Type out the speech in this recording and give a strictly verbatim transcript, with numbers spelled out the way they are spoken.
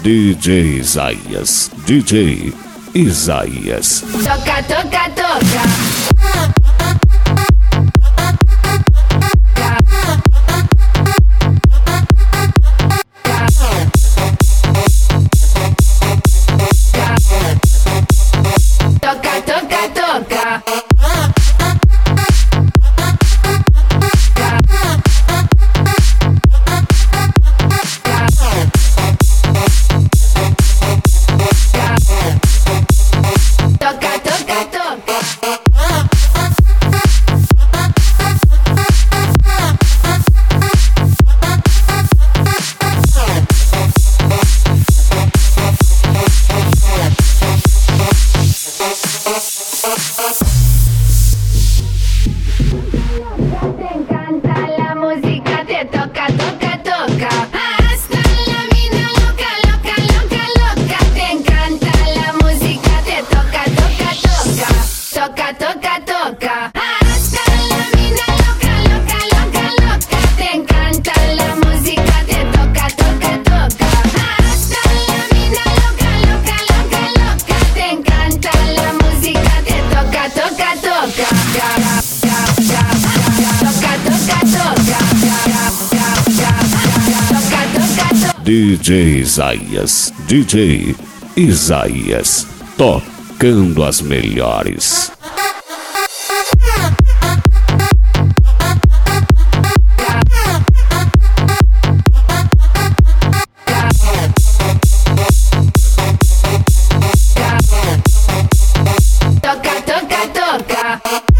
D J Isaías, D J Isaías. Toca, toca, toca. Toca, toca, toca. Toca, toca, toca. Te encanta la música, te toca, toca, toca. Hasta la mina loca, loca, loca, loca. Te encanta la música, te toca, toca, toca. Toca, toca, toca. Hasta la mina loca, loca, loca, loca. Te encanta la música, te toca, toca, toca. Hasta la mina loca, loca, loca, loca. Te encanta la música, te toca, toca, toca. D J Isaías, D J Isaías, tocando as melhores. Toca, toca, toca.